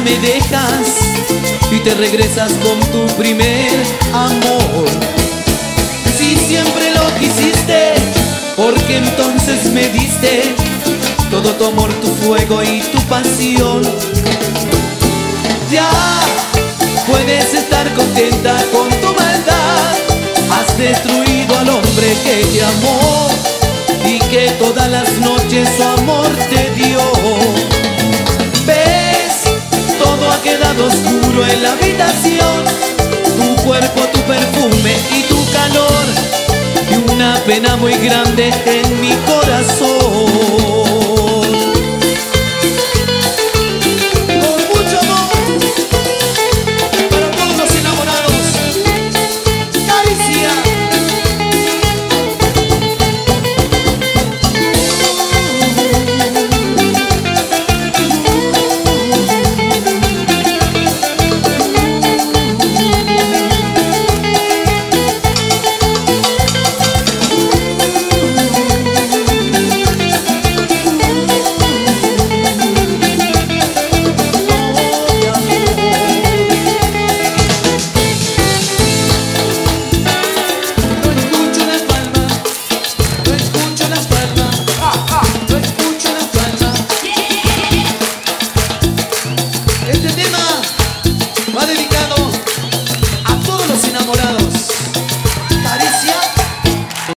me dejas y te regresas con tu primer amor. Si siempre lo quisiste, porque entonces me diste todo tu amor, tu fuego y tu pasión. Ya puedes estar contenta con tu maldad. Has destruido al hombre que te amó y que todas las noches su amor te dio. ¿Ves? Todo ha quedado oscuro en la habitación. Tu cuerpo, tu perfume y tu calor, y una pena muy grande en mi corazón.